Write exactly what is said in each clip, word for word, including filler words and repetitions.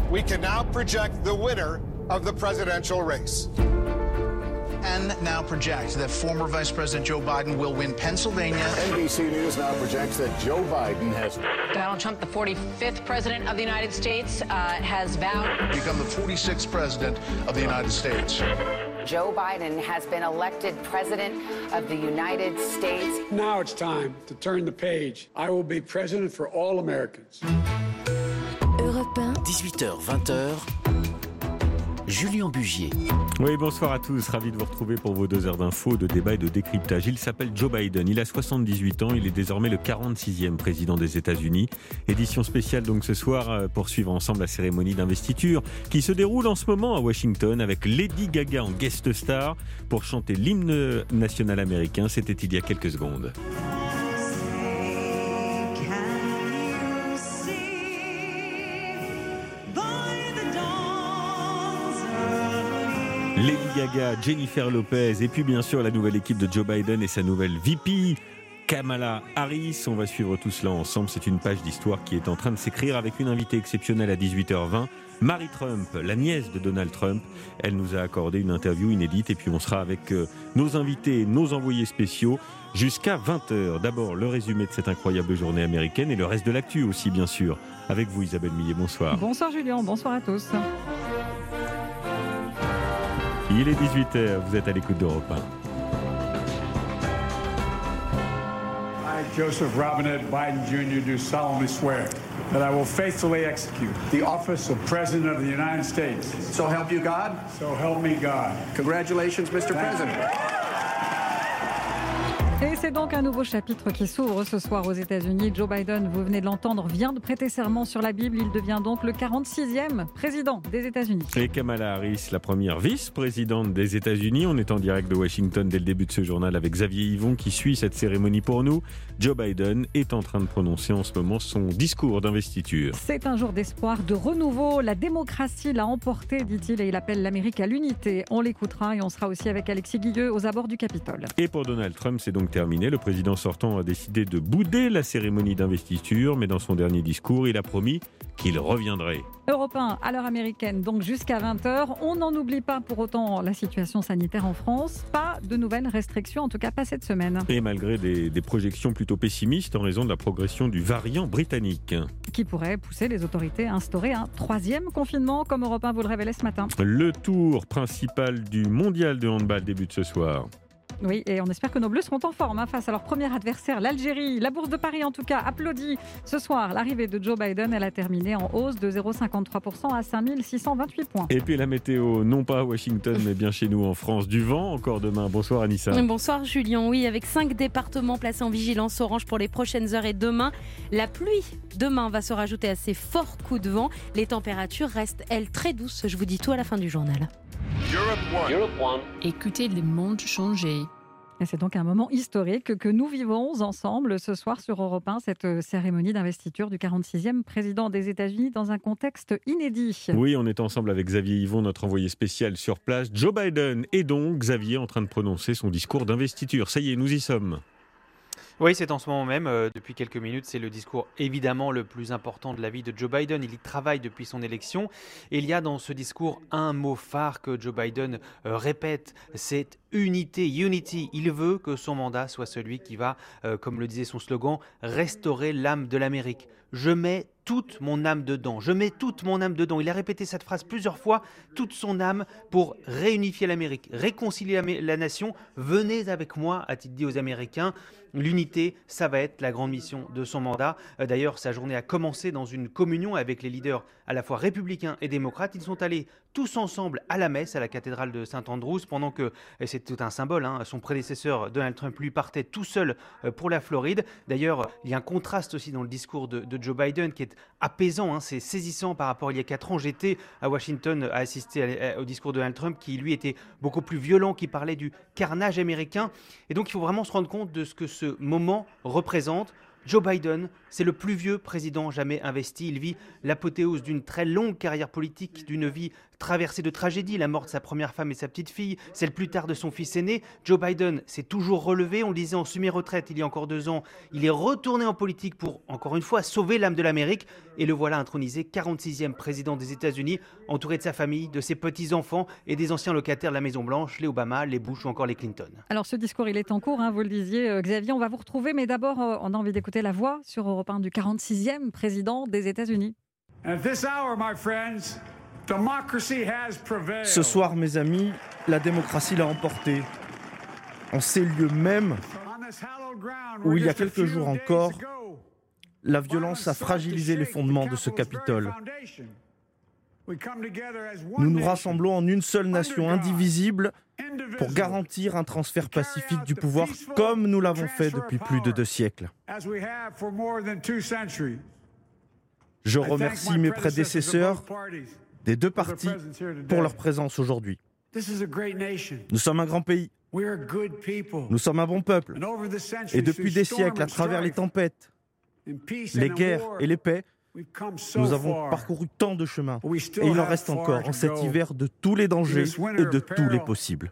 we can now project the winner of the presidential race. And now project that former Vice President Joe Biden will win Pennsylvania. N B C News now projects that Joe Biden has... Donald Trump, the forty-fifth president of the United States, uh, has vowed... become the forty-sixth president of the United States. Joe Biden has been elected president of the United States. Now it's time to turn the page. I will be president for all Americans. Europe un. dix-huit heures vingt heures. Julien Bugier. Oui, bonsoir à tous. Ravi de vous retrouver pour vos deux heures d'infos, de débat et de décryptage. Il s'appelle Joe Biden. Il a soixante-dix-huit ans. Il est désormais le quarante-sixième président des États-Unis. Édition spéciale donc ce soir pour suivre ensemble la cérémonie d'investiture qui se déroule en ce moment à Washington avec Lady Gaga en guest star pour chanter l'hymne national américain. C'était il y a quelques secondes. Lady Gaga, Jennifer Lopez et puis bien sûr la nouvelle équipe de Joe Biden et sa nouvelle V P Kamala Harris. On va suivre tout cela ensemble. C'est une page d'histoire qui est en train de s'écrire avec une invitée exceptionnelle à dix-huit heures vingt. Marie Trump, la nièce de Donald Trump. Elle nous a accordé une interview inédite et puis on sera avec euh, nos invités, nos envoyés spéciaux jusqu'à vingt heures. D'abord le résumé de cette incroyable journée américaine et le reste de l'actu aussi bien sûr. Avec vous Isabelle Millet, bonsoir. Bonsoir Julien, bonsoir à tous. Il est dix-huit heures, vous êtes à l'écoute d'Europe un. I, Joseph Robinette Biden Junior do solemnly swear that I will faithfully execute the office of President of the United States. So help you God? So help me God. Congratulations, Mister President. Et c'est donc un nouveau chapitre qui s'ouvre ce soir aux États-Unis. Joe Biden, vous venez de l'entendre, vient de prêter serment sur la Bible. Il devient donc le quarante-sixième président des États-Unis. Et Kamala Harris, la première vice-présidente des États-Unis. On est en direct de Washington dès le début de ce journal avec Xavier Yvon qui suit cette cérémonie pour nous. Joe Biden est en train de prononcer en ce moment son discours d'investiture. C'est un jour d'espoir, de renouveau. La démocratie l'a emporté, dit-il, et il appelle l'Amérique à l'unité. On l'écoutera et on sera aussi avec Alexis Guilleux aux abords du Capitole. Et pour Donald Trump, c'est donc terminé. Le président sortant a décidé de bouder la cérémonie d'investiture, mais dans son dernier discours, il a promis qu'il reviendrait. Europe un à l'heure américaine, donc jusqu'à vingt heures. On n'en oublie pas pour autant la situation sanitaire en France. Pas de nouvelles restrictions, en tout cas pas cette semaine. Et malgré des, des projections plutôt pessimistes en raison de la progression du variant britannique. Qui pourrait pousser les autorités à instaurer un troisième confinement, comme Europe un vous le révélait ce matin. Le tour principal du mondial de handball débute ce soir. Oui, et on espère que nos Bleus seront en forme hein, face à leur premier adversaire, l'Algérie. La Bourse de Paris, en tout cas, applaudit ce soir l'arrivée de Joe Biden. Elle a terminé en hausse de zéro virgule cinquante-trois pour cent à cinq mille six cent vingt-huit points. Et puis la météo, non pas à Washington, mais bien chez nous en France. Du vent encore demain. Bonsoir Anissa. Bonsoir Julien. Oui, avec cinq départements placés en vigilance orange pour les prochaines heures et demain. La pluie demain va se rajouter à ces forts coups de vent. Les températures restent, elles, très douces. Je vous dis tout à la fin du journal. Europe One. Europe One. Écoutez le monde changer. Et c'est donc un moment historique que nous vivons ensemble ce soir sur Europe un, cette cérémonie d'investiture du quarante-sixième président des États-Unis dans un contexte inédit. Oui, on est ensemble avec Xavier Yvon, notre envoyé spécial sur place. Joe Biden est donc, Xavier, en train de prononcer son discours d'investiture. Ça y est, nous y sommes. Oui, c'est en ce moment même, euh, depuis quelques minutes, c'est le discours évidemment le plus important de la vie de Joe Biden. Il y travaille depuis son élection et il y a dans ce discours un mot phare que Joe Biden euh, répète, c'est unité, unity. Il veut que son mandat soit celui qui va, euh, comme le disait son slogan, restaurer l'âme de l'Amérique. Je mets toute mon âme dedans, je mets toute mon âme dedans. Il a répété cette phrase plusieurs fois, toute son âme pour réunifier l'Amérique, réconcilier la, la nation. Venez avec moi, a-t-il dit aux Américains. L'unité, ça va être la grande mission de son mandat. D'ailleurs, sa journée a commencé dans une communion avec les leaders à la fois républicains et démocrates. Ils sont allés tous ensemble à la messe à la cathédrale de Saint-Andrews pendant que, et c'est tout un symbole, hein, son prédécesseur Donald Trump lui partait tout seul pour la Floride. D'ailleurs, il y a un contraste aussi dans le discours de, de Joe Biden qui est apaisant, hein, c'est saisissant par rapport à il y a quatre ans. J'étais à Washington à assister à, à, au discours de Donald Trump qui lui était beaucoup plus violent, qui parlait du carnage américain. Et donc il faut vraiment se rendre compte de ce que ce moment représente. Joe Biden, c'est le plus vieux président jamais investi. Il vit l'apothéose d'une très longue carrière politique, d'une vie traversée de tragédies, la mort de sa première femme et sa petite fille, celle plus tard de son fils aîné. Joe Biden s'est toujours relevé, on le disait en semi-retraite il y a encore deux ans. Il est retourné en politique pour, encore une fois, sauver l'âme de l'Amérique. Et le voilà intronisé quarante-sixième président des États-Unis, entouré de sa famille, de ses petits-enfants et des anciens locataires de la Maison-Blanche, les Obama, les Bush ou encore les Clinton. Alors ce discours, il est en cours, hein, vous le disiez, euh, Xavier, on va vous retrouver, mais d'abord, euh, on a envie d'écouter la voix sur Europe un du quarante-sixième président des États-Unis. Ce soir, mes amis, la démocratie l'a emporté. En ces lieux mêmes où, il y a quelques jours encore, la violence a fragilisé les fondements de ce Capitole. Nous nous rassemblons en une seule nation indivisible pour garantir un transfert pacifique du pouvoir comme nous l'avons fait depuis plus de deux siècles. Je remercie mes prédécesseurs des deux partis pour leur présence aujourd'hui. Nous sommes un grand pays. Nous sommes un bon peuple. Et depuis des siècles, à travers les tempêtes, les guerres et les paix, nous avons parcouru tant de chemins. Et il en reste encore en cet hiver de tous les dangers et de tous les possibles.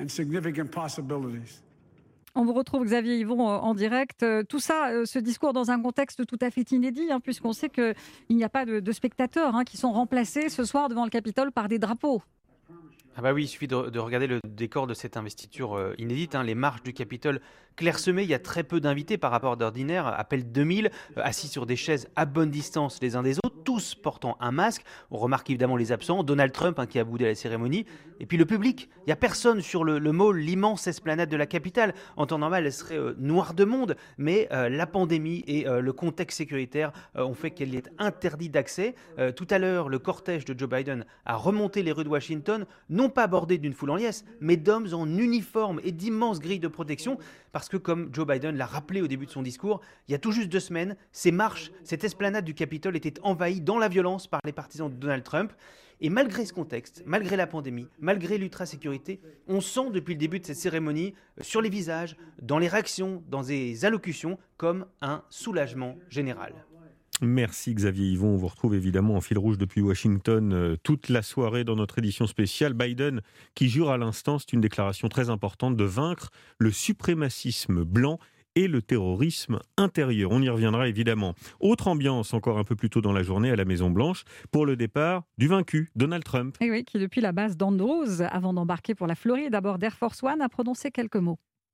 On vous retrouve, Xavier Yvon, en direct. Tout ça, ce discours dans un contexte tout à fait inédit, hein, puisqu'on sait qu'il n'y a pas de, de spectateurs hein, qui sont remplacés ce soir devant le Capitole par des drapeaux. Ah bah oui, il suffit de, de regarder le décor de cette investiture euh, inédite, hein, les marches du Capitole clairsemées, il y a très peu d'invités par rapport d'ordinaire, à peine deux mille, euh, assis sur des chaises à bonne distance les uns des autres, tous portant un masque. On remarque évidemment les absents, Donald Trump hein, qui a boudé la cérémonie, et puis le public. Il n'y a personne sur le, le mall, l'immense esplanade de la capitale. En temps normal, elle serait euh, noire de monde, mais euh, la pandémie et euh, le contexte sécuritaire euh, ont fait qu'elle y est interdite d'accès. Euh, tout à l'heure, le cortège de Joe Biden a remonté les rues de Washington, non pas bordé d'une foule en liesse, mais d'hommes en uniforme et d'immenses grilles de protection, parce que comme Joe Biden l'a rappelé au début de son discours, il y a tout juste deux semaines, ces marches, cette esplanade du Capitole était envahie dans la violence par les partisans de Donald Trump. Et malgré ce contexte, malgré la pandémie, malgré l'ultra-sécurité, on sent depuis le début de cette cérémonie, sur les visages, dans les réactions, dans les allocutions, comme un soulagement général. Merci Xavier Yvon, on vous retrouve évidemment en fil rouge depuis Washington euh, toute la soirée dans notre édition spéciale. Biden qui jure à l'instant, c'est une déclaration très importante, de vaincre le suprémacisme blanc et le terrorisme intérieur. On y reviendra évidemment. Autre ambiance encore un peu plus tôt dans la journée à la Maison-Blanche pour le départ du vaincu, Donald Trump. Et oui, qui depuis la base d'Andrews, avant d'embarquer pour la Floride, d'abord d'Air Force One, a prononcé quelques mots.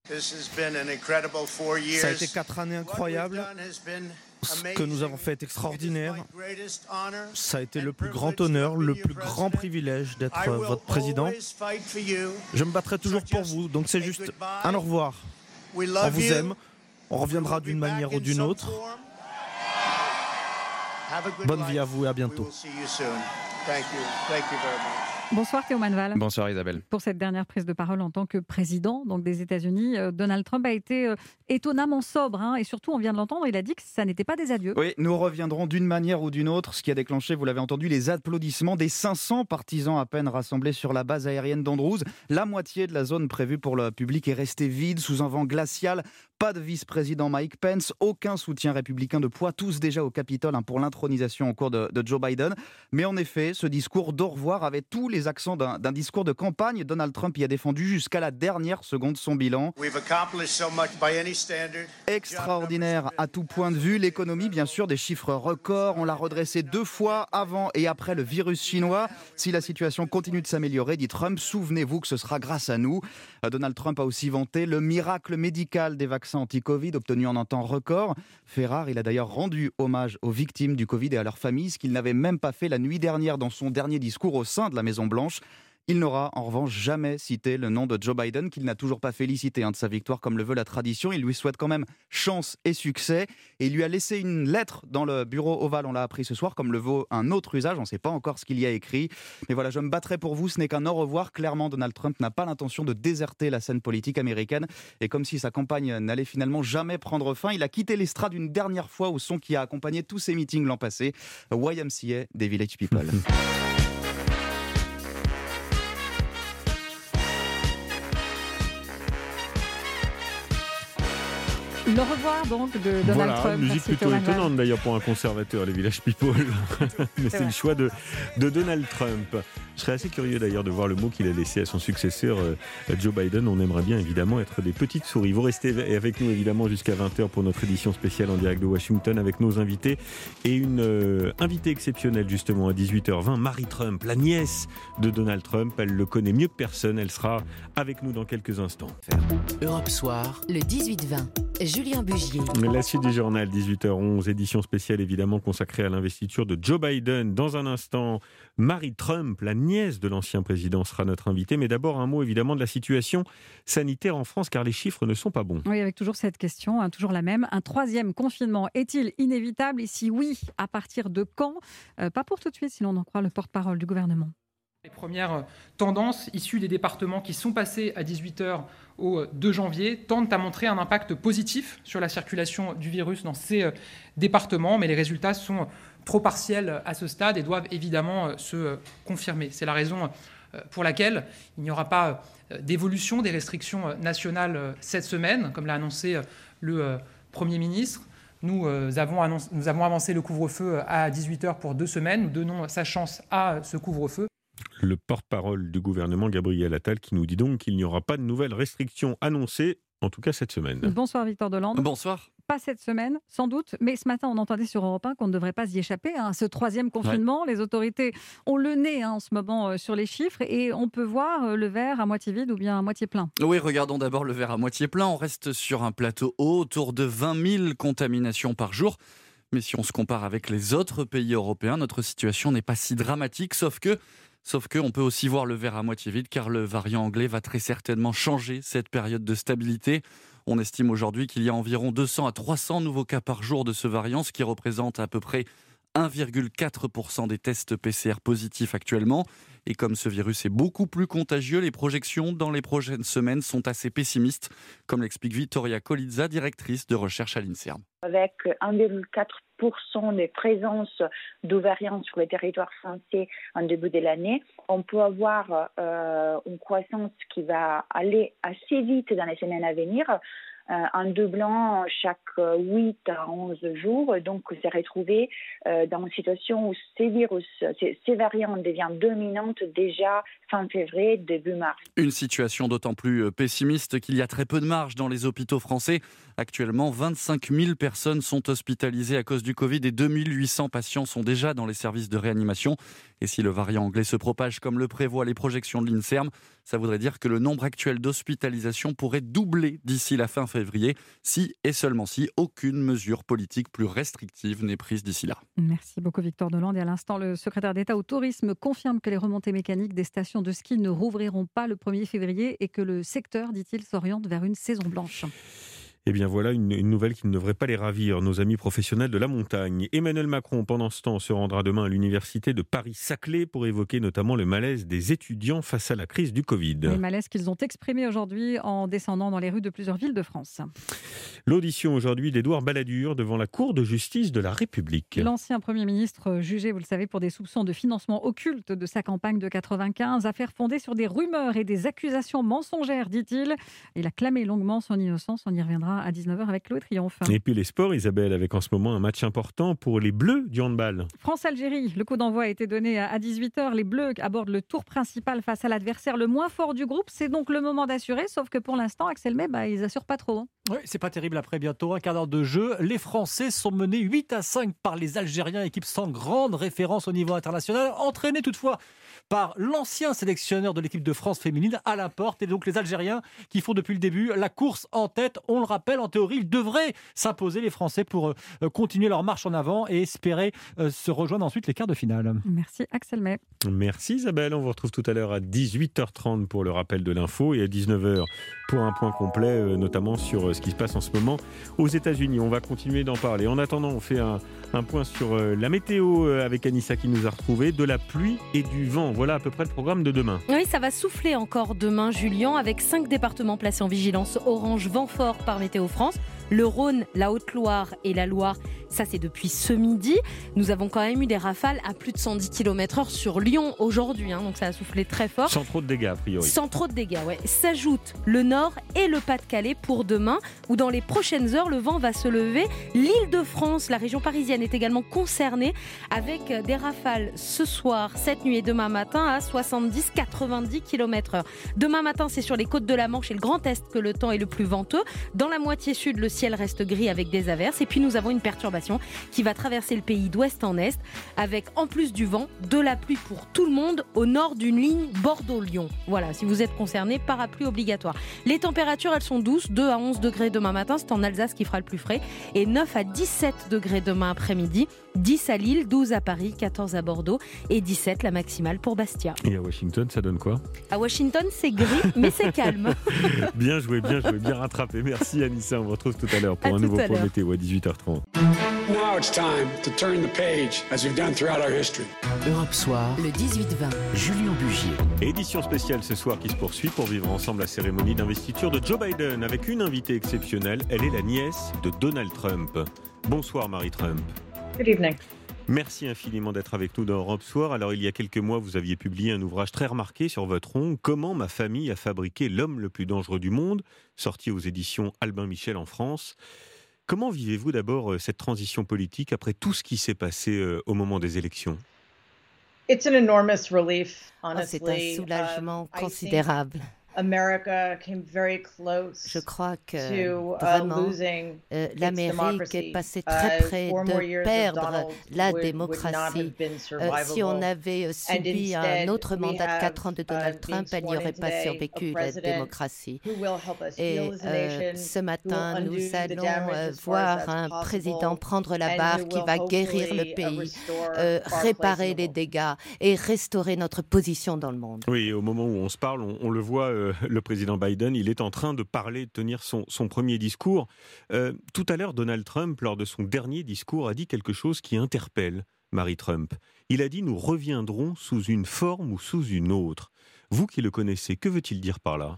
Ça a été quatre années incroyables. Ce que nous avons fait est extraordinaire. Ça a été le plus grand honneur, le plus grand privilège d'être votre président. Je me battrai toujours pour vous, donc c'est juste un au revoir. On vous aime, on reviendra d'une manière ou d'une autre. Bonne vie à vous et à bientôt. Bonsoir Théo Manval. Bonsoir Isabelle. Pour cette dernière prise de parole en tant que président donc des États-Unis, euh, Donald Trump a été euh, étonnamment sobre hein, et surtout, on vient de l'entendre, il a dit que ça n'était pas des adieux. Oui, nous reviendrons d'une manière ou d'une autre, ce qui a déclenché, vous l'avez entendu, les applaudissements des cinq cents partisans à peine rassemblés sur la base aérienne d'Andrews. La moitié de la zone prévue pour le public est restée vide sous un vent glacial. Pas de vice-président Mike Pence, aucun soutien républicain de poids, tous déjà au Capitole hein, pour l'intronisation en cours de, de Joe Biden. Mais en effet, ce discours d'au revoir avait tous les accents d'un, d'un discours de campagne. Donald Trump y a défendu jusqu'à la dernière seconde son bilan. Extraordinaire à tout point de vue. L'économie, bien sûr, des chiffres records. On l'a redressé deux fois avant et après le virus chinois. Si la situation continue de s'améliorer, dit Trump, souvenez-vous que ce sera grâce à nous. Donald Trump a aussi vanté le miracle médical des vaccins anti-Covid obtenus en un temps record. Fait rare, il a d'ailleurs rendu hommage aux victimes du Covid et à leurs familles, ce qu'il n'avait même pas fait la nuit dernière dans son dernier discours au sein de la Maison-Blanche. Il n'aura en revanche jamais cité le nom de Joe Biden, qu'il n'a toujours pas félicité hein, de sa victoire comme le veut la tradition. Il lui souhaite quand même chance et succès. Et il lui a laissé une lettre dans le bureau ovale, on l'a appris ce soir, comme le vaut un autre usage. On ne sait pas encore ce qu'il y a écrit. Mais voilà, je me battrai pour vous, ce n'est qu'un au revoir. Clairement, Donald Trump n'a pas l'intention de déserter la scène politique américaine. Et comme si sa campagne n'allait finalement jamais prendre fin, il a quitté l'estrade une dernière fois au son qui a accompagné tous ses meetings l'an passé. Y M C A des Village People. Le revoir donc de Donald voilà, Trump. Musique Merci, plutôt Thomas étonnante Val. d'ailleurs pour un conservateur, les Village People. Mais c'est, c'est le choix de, de Donald Trump. Je serais assez curieux d'ailleurs de voir le mot qu'il a laissé à son successeur euh, Joe Biden. On aimerait bien évidemment être des petites souris. Vous restez avec nous évidemment jusqu'à vingt heures pour notre édition spéciale en direct de Washington avec nos invités et une euh, invitée exceptionnelle justement à dix-huit heures vingt, Mary Trump, la nièce de Donald Trump. Elle le connaît mieux que personne. Elle sera avec nous dans quelques instants. Europe Soir, le dix-huit vingt. Julien Bugier. La suite du journal, dix-huit heures onze, édition spéciale évidemment consacrée à l'investiture de Joe Biden. Dans un instant, Mary Trump, la nièce de l'ancien président, sera notre invitée. Mais d'abord, un mot évidemment de la situation sanitaire en France, car les chiffres ne sont pas bons. Oui, avec toujours cette question, hein, toujours la même. Un troisième confinement est-il inévitable? Et si oui, à partir de quand? euh, Pas pour tout de suite, si l'on en croit le porte-parole du gouvernement. Les premières tendances issues des départements qui sont passés à dix-huit heures au deux janvier tendent à montrer un impact positif sur la circulation du virus dans ces départements, mais les résultats sont trop partiels à ce stade et doivent évidemment se confirmer. C'est la raison pour laquelle il n'y aura pas d'évolution des restrictions nationales cette semaine, comme l'a annoncé le Premier ministre. Nous avons, annoncé, nous avons avancé le couvre-feu à dix-huit heures pour deux semaines. Nous donnons sa chance à ce couvre-feu. Le porte-parole du gouvernement, Gabriel Attal, qui nous dit donc qu'il n'y aura pas de nouvelles restrictions annoncées, en tout cas cette semaine. Bonsoir Victor Delande. Bonsoir. Pas cette semaine, sans doute, mais ce matin on entendait sur Europe un qu'on ne devrait pas y échapper, hein, ce troisième confinement. Ouais. Les autorités ont le nez hein, en ce moment euh, sur les chiffres et on peut voir euh, le verre à moitié vide ou bien à moitié plein. Oui, regardons d'abord le verre à moitié plein. On reste sur un plateau haut, autour de vingt mille contaminations par jour. Mais si on se compare avec les autres pays européens, notre situation n'est pas si dramatique, sauf que Sauf qu'on peut aussi voir le verre à moitié vide car le variant anglais va très certainement changer cette période de stabilité. On estime aujourd'hui qu'il y a environ deux cents à trois cents nouveaux cas par jour de ce variant, ce qui représente à peu près un virgule quatre pour cent des tests P C R positifs actuellement. Et comme ce virus est beaucoup plus contagieux, les projections dans les prochaines semaines sont assez pessimistes, comme l'explique Vittoria Colizza, directrice de recherche à l'INSERM. Avec un virgule quatre pour cent de présence de variants sur le territoire français en début de l'année, on peut avoir euh, une croissance qui va aller assez vite dans les semaines à venir, euh, en doublant chaque huit à onze jours. Donc, c'est retrouvé euh, dans une situation où ces virus, ces, ces variants deviennent dominantes déjà fin février, début mars. Une situation d'autant plus pessimiste qu'il y a très peu de marge dans les hôpitaux français. Actuellement, vingt-cinq mille personnes sont hospitalisées à cause du Covid et deux mille huit cents patients sont déjà dans les services de réanimation. Et si le variant anglais se propage comme le prévoient les projections de l'INSERM, ça voudrait dire que le nombre actuel d'hospitalisations pourrait doubler d'ici la fin février, si et seulement si aucune mesure politique plus restrictive n'est prise d'ici là. Merci beaucoup Victor Delande. Et à l'instant, le secrétaire d'État au tourisme confirme que les remontées mécaniques des stations de ski ne rouvriront pas le premier février et que le secteur, dit-il, s'oriente vers une saison blanche. Eh bien voilà une, une nouvelle qui ne devrait pas les ravir, nos amis professionnels de la montagne. Emmanuel Macron, pendant ce temps, se rendra demain à l'université de Paris-Saclay pour évoquer notamment le malaise des étudiants face à la crise du Covid. Les malaises qu'ils ont exprimés aujourd'hui en descendant dans les rues de plusieurs villes de France. L'audition aujourd'hui d'Édouard Balladur devant la Cour de justice de la République. L'ancien Premier ministre jugé, vous le savez, pour des soupçons de financement occulte de sa campagne de quatre-vingt-quinze, affaire fondée sur des rumeurs et des accusations mensongères, dit-il. Il a clamé longuement son innocence, on y reviendra à dix-neuf heures avec Chloé Triomphe. Et puis les sports, Isabelle, avec en ce moment un match important pour les Bleus du handball. France-Algérie, le coup d'envoi a été donné à dix-huit heures. Les Bleus abordent le tour principal face à l'adversaire le moins fort du groupe. C'est donc le moment d'assurer, sauf que pour l'instant, Axel May, bah, ils assurent pas trop. Hein. Oui, c'est pas terrible après bientôt un quart d'heure de jeu. Les Français sont menés huit à cinq par les Algériens, équipe sans grande référence au niveau international, entraînée toutefois par l'ancien sélectionneur de l'équipe de France féminine, Alain Porte, et donc les Algériens qui font depuis le début la course en tête. On le rappelle, en théorie, ils devraient s'imposer, les Français, pour euh, continuer leur marche en avant et espérer euh, se rejoindre ensuite les quarts de finale. Merci Axel May. Merci Isabelle, on vous retrouve tout à l'heure à dix-huit heures trente pour le rappel de l'info et à dix-neuf heures pour un point complet, euh, notamment sur euh, ce qui se passe en ce moment aux États-Unis. On va continuer d'en parler. En attendant, on fait un, un point sur euh, la météo euh, avec Anissa qui nous a retrouvés, de la pluie et du vent. Voilà à peu près le programme de demain. Oui, ça va souffler encore demain, Julien, avec cinq départements placés en vigilance orange vent fort par Météo France. le Rhône, la Haute-Loire et la Loire. Ça, c'est depuis ce midi. Nous avons quand même eu des rafales à plus de cent dix kilomètres heure sur Lyon aujourd'hui, hein, donc ça a soufflé très fort. Sans trop de dégâts, a priori. Sans trop de dégâts, ouais. S'ajoutent le Nord et le Pas-de-Calais pour demain, où dans les prochaines heures, le vent va se lever. L'Île-de-France, la région parisienne, est également concernée avec des rafales ce soir, cette nuit et demain matin à soixante-dix à quatre-vingt-dix kilomètres heure. Demain matin, c'est sur les côtes de la Manche et le Grand Est que le temps est le plus venteux. Dans la moitié sud, le ciel reste gris avec des averses. Et puis nous avons une perturbation qui va traverser le pays d'ouest en est, avec en plus du vent, de la pluie pour tout le monde au nord d'une ligne Bordeaux-Lyon. Voilà, si vous êtes concerné, parapluie obligatoire. Les températures, elles sont douces, deux à onze degrés demain matin, c'est en Alsace qui fera le plus frais, et neuf à dix-sept degrés demain après-midi, dix à Lille, douze à Paris, quatorze à Bordeaux et dix-sept la maximale pour Bastia. Et à Washington, ça donne quoi ? À Washington, c'est gris, mais c'est calme. Bien joué, bien joué, bien rattrapé. Merci Anissa, on vous retrouve tout à l'heure pour à un nouveau point l'heure. météo à dix-huit heures trente. Now it's time to turn the page, as we've done throughout our history. Europe Soir, le dix-huit vingt. Julien Bugier. Édition spéciale ce soir qui se poursuit pour vivre ensemble la cérémonie d'investiture de Joe Biden avec une invitée exceptionnelle. Elle est la nièce de Donald Trump. Bonsoir Marie Trump. Good evening. Merci infiniment d'être avec nous dans Europe Soir. Alors, il y a quelques mois, vous aviez publié un ouvrage très remarqué sur votre ongle, Comment ma famille a fabriqué l'homme le plus dangereux du monde, sorti aux éditions Albin Michel en France. Comment vivez-vous d'abord cette transition politique après tout ce qui s'est passé au moment des élections ? It's an enormous relief, honestly. Oh, c'est un soulagement um, considérable. America came very close Je crois que to, vraiment uh, euh, l'Amérique est passée très près de perdre la démocratie. Euh, si on avait subi un autre mandat de quatre ans de Donald Trump, elle n'y aurait pas survécu, la démocratie. Et euh, ce matin, nous allons euh, voir un président prendre la barre qui va guérir le pays, euh, réparer les dégâts et restaurer notre position dans le monde. Oui, au moment où on se parle, on, on le voit, euh, le président Biden, il est en train de parler, de tenir son, son premier discours. Euh, tout à l'heure, Donald Trump, lors de son dernier discours, a dit quelque chose qui interpelle Marie Trump. Il a dit « Nous reviendrons sous une forme ou sous une autre ». Vous qui le connaissez, que veut-il dire par là ?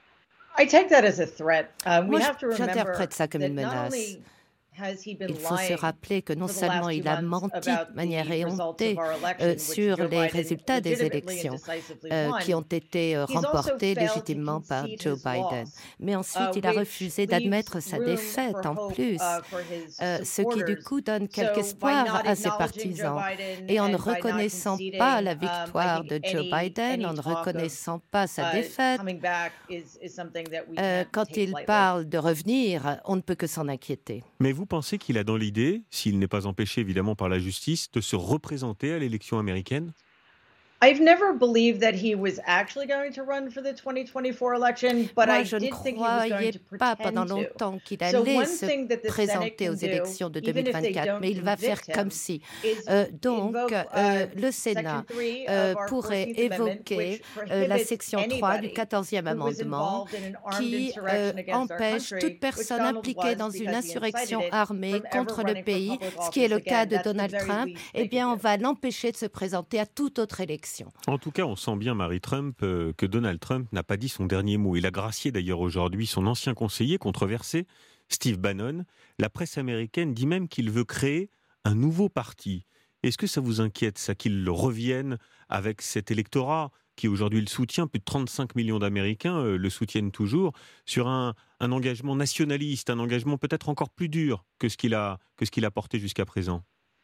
I take that as a threat. Uh, Moi, we have to remember j'interprète ça comme une that not menace. only has he been Il faut se lying rappeler que non for the seulement last il few a months menti about de manière the results éhontée of our election, euh, which sur Joe les Biden résultats des legitimately and élections decisively euh, won, qui ont été euh, he's also remportées failed to légitimement par concede Joe his Biden. loss, Mais ensuite, uh, il a which refusé d'admettre leaves sa room défaite for en hope, plus, uh, for his euh, ce qui du supporters. coup donne So, quelque by espoir not à ses acknowledging partisans. Joe Biden Et en ne and by not reconnaissant conceding, pas la um, victoire I de think Joe any- Biden, any en ne talk of, reconnaissant pas sa uh, défaite, coming back is- is something that we euh, can't quand take il lightly. parle de revenir, on ne peut que s'en inquiéter. Mais vous pensez qu'il a dans l'idée, s'il n'est pas empêché évidemment par la justice, de se représenter à l'élection américaine ? I've never believed that he was actually going to run for the twenty twenty-four election, but Moi, I je ne did think he was going croyais to pas pendant pretend to. longtemps qu'il So allait one se thing that the Senate présenter can aux do, élections de even deux mille if they vingt-quatre, don't mais il va faire convict comme him, si. is Euh, donc, invoke, euh, uh, le Sénat Section three euh, of our pourrait fourteenth Amendment, évoquer which euh, la prohibits section trois du anybody quatorzième who was amendement involved in an armed qui insurrection euh, against our empêche country, toute personne which Donald impliquée was dans une because he insurrection incited it, armée from ever contre le running for pays, public ce qui est le office cas again. de That's the Donald very Trump. least Eh they bien, could on do. va l'empêcher de se présenter à toute autre élection. En tout cas, on sent bien, Marie Trump, euh, que Donald Trump n'a pas dit son dernier mot. Il a gracié d'ailleurs aujourd'hui son ancien conseiller controversé, Steve Bannon. La presse américaine dit même qu'il veut créer un nouveau parti. Est-ce que ça vous inquiète, ça, qu'il revienne avec cet électorat qui aujourd'hui le soutient, plus de trente-cinq millions d'Américains euh, le soutiennent toujours, sur un, un engagement nationaliste, un engagement peut-être encore plus dur que ce qu'il a, que ce qu'il a porté jusqu'à présent ?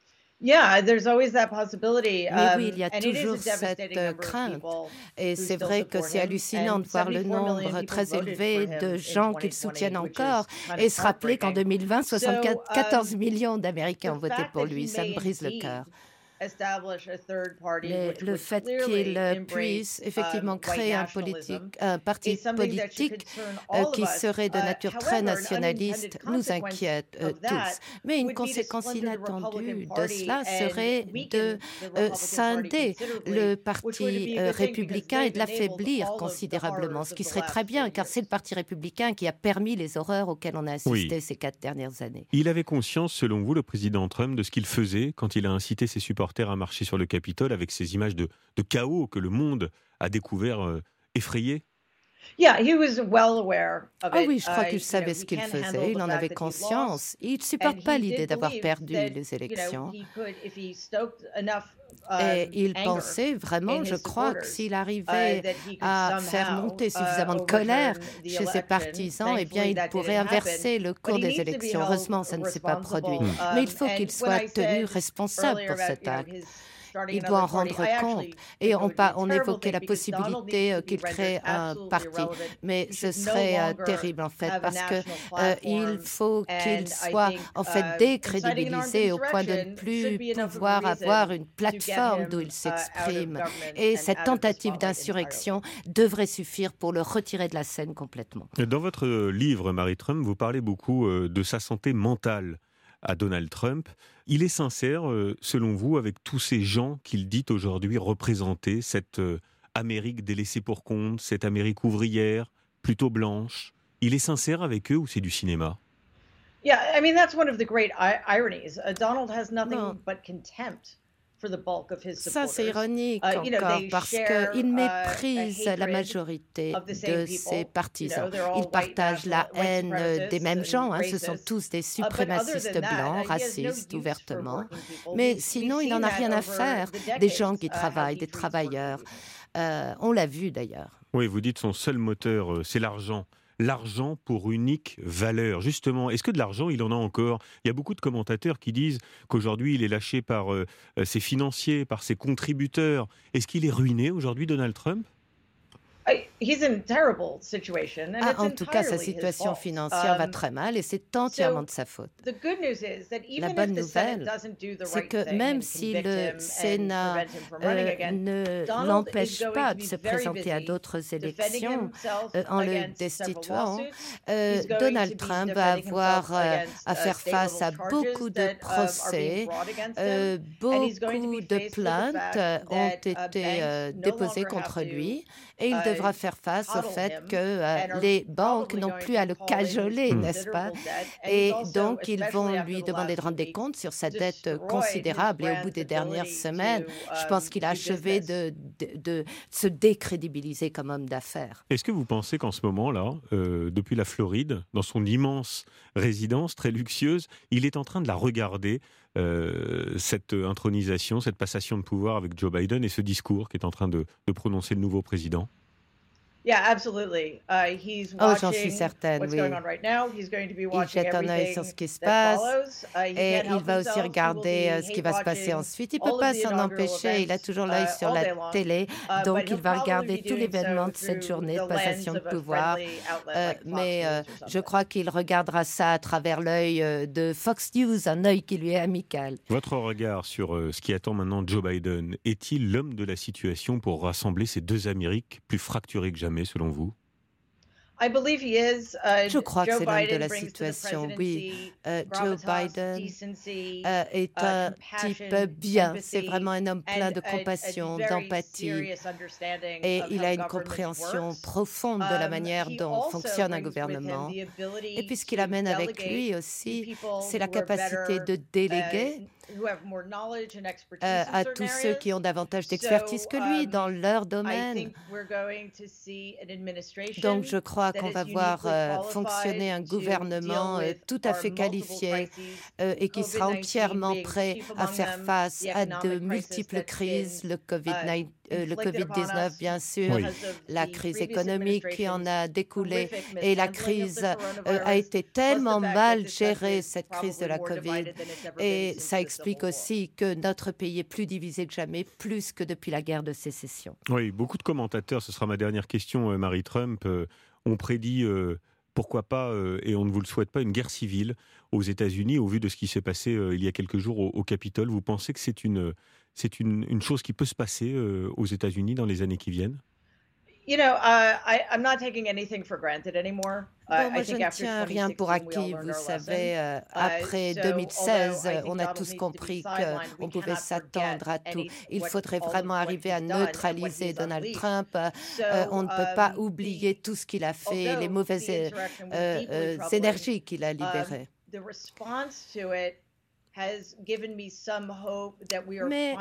Yeah, there's always that possibility. Mais Um, oui, il y a and it is a toujours devastating cette number of crainte. people Et who c'est still vrai que support c'est him. hallucinant And de voir le seventy-four million nombre people très voted élevé for him de in gens qui le twenty soutiennent twenty, which encore. is kind Et of se rappeler qu'en deux mille vingt, So, soixante-quatorze um, millions d'Américains the ont voté fact pour that lui. he Ça me may brise le indeed cœur. establish a third party Le, which le would fait clearly qu'il euh, embrace, puisse effectivement um, créer un, white politique, nationalism un parti is something that should politique concern euh, all of qui us. serait de Uh, nature très however, an nationaliste unintended nous consequence inquiète euh, of that tous. Mais une would be to conséquence splinter the inattendue Republican de Party cela and serait weaken de the euh, Republican scinder Party le considerably, which would be parti a euh, good thing because républicain et they've de enabled l'affaiblir all of the considérablement, horrors ce of qui the serait last très bien four car years. c'est le parti républicain qui a permis les horreurs auxquelles on a assisté Oui. ces quatre dernières années. Il avait conscience, selon vous, le président Trump, de ce qu'il faisait quand il a incité ses supporters à marcher sur le Capitole avec ces images de, de chaos que le monde a découvert euh, effrayées ? Ah oui, je crois qu'il savait ce qu'il faisait, il en avait conscience. Il ne supporte pas l'idée d'avoir perdu les élections. Et il pensait vraiment, je crois, que s'il arrivait à faire monter suffisamment de colère chez ses partisans, eh bien, il pourrait inverser le cours des élections. Heureusement, ça ne s'est pas produit. Mais il faut qu'il soit tenu responsable pour cet acte. Il doit en rendre compte. Et on, on évoquait la possibilité euh, qu'il crée un parti. Mais ce serait euh, terrible, en fait, parce qu'il euh, faut qu'il soit, en fait, décrédibilisé au point de ne plus pouvoir avoir une plateforme d'où il s'exprime. Et cette tentative d'insurrection devrait suffire pour le retirer de la scène complètement. Dans votre livre, Marie Trump, vous parlez beaucoup euh, de sa santé mentale à Donald Trump. Il est sincère, selon vous, avec tous ces gens qu'il dit aujourd'hui représenter cette Amérique délaissée pour compte, cette Amérique ouvrière, plutôt blanche. Il est sincère avec eux ou c'est du cinéma? Yeah, I mean that's one of the great ironies. Uh, Donald has nothing non. but contempt. Ça, c'est ironique encore, parce qu'il méprise la majorité de ses partisans. Il partage la haine des mêmes gens, hein. Ce sont tous des suprémacistes blancs, racistes, ouvertement. Mais sinon, il n'en a rien à faire des gens qui travaillent, des travailleurs. Euh, on l'a vu d'ailleurs. Oui, vous dites son seul moteur, c'est l'argent. L'argent pour unique valeur. Justement, est-ce que de l'argent, il en a encore? Il y a beaucoup de commentateurs qui disent qu'aujourd'hui, il est lâché par euh, ses financiers, par ses contributeurs. Est-ce qu'il est ruiné aujourd'hui, Donald Trump? Ah, en tout cas, sa situation financière va très mal et c'est entièrement de sa faute. La bonne nouvelle, c'est que même si le Sénat euh, ne l'empêche pas de se présenter à d'autres élections euh, en le destituant, euh, Donald Trump va avoir euh, à faire face à beaucoup de procès, euh, beaucoup de plaintes ont été euh, déposées contre lui et il devra faire face au fait que euh, les banques n'ont plus à le cajoler, n'est-ce pas? Et donc, ils vont lui demander de rendre des comptes sur sa dette considérable. Et au bout des dernières semaines, je pense qu'il a achevé de, de, de se décrédibiliser comme homme d'affaires. Est-ce que vous pensez qu'en ce moment-là, euh, depuis la Floride, dans son immense résidence très luxueuse, il est en train de la regarder, euh, cette intronisation, cette passation de pouvoir avec Joe Biden et ce discours qu'est en train de, de prononcer le nouveau président? Yeah, absolutely. Uh, he's oh, j'en suis certaine, what's oui. Going on right now. He's going to be watching il jette un œil sur ce qui se passe uh, et il va aussi regarder uh, ce qui va se passer ensuite. Il ne peut pas s'en empêcher, il a toujours l'œil uh, sur la télé, uh, donc il va regarder tout l'événement de cette journée de passation de pouvoir. Euh, like mais euh, je crois qu'il regardera ça à travers l'œil euh, de Fox News, un œil qui lui est amical. Votre regard sur euh, ce qui attend maintenant Joe Biden, est-il l'homme de la situation pour rassembler ces deux Amériques plus fracturées que jamais, selon vous? Je crois que c'est l'homme de la situation, oui. Euh, Joe Biden euh, est un type bien, c'est vraiment un homme plein de compassion, d'empathie, et il a une compréhension profonde de la manière dont fonctionne un gouvernement. Et puis ce qu'il amène avec lui aussi, c'est la capacité de déléguer Euh, à tous ceux qui ont davantage d'expertise que lui dans leur domaine. Donc je crois qu'on va voir euh, fonctionner un gouvernement euh, tout à fait qualifié euh, et qui sera entièrement prêt à faire face à de multiples crises, le covid dix-neuf. Euh, le covid dix-neuf, bien sûr, oui. La crise économique qui en a découlé et la crise euh, a été tellement mal gérée, cette crise de la Covid. Et ça explique aussi que notre pays est plus divisé que jamais, plus que depuis la guerre de sécession. Oui, beaucoup de commentateurs, ce sera ma dernière question, Marie Trump, euh, ont prédit... Euh pourquoi pas, euh, et on ne vous le souhaite pas, une guerre civile aux États-Unis au vu de ce qui s'est passé euh, il y a quelques jours au, au Capitole. Vous pensez que c'est une, c'est une, une chose qui peut se passer euh, aux États-Unis dans les années qui viennent? You know, uh, I, I'm not taking anything for granted anymore. Bon, moi, je ne tiens rien pour acquis, vous savez. Euh, après deux mille seize, on a tous compris qu'on pouvait s'attendre à tout. Il faudrait vraiment arriver à neutraliser Donald Trump. Euh, on ne peut pas oublier tout ce qu'il a fait, les mauvaises euh, euh, énergies qu'il a libérées. Mais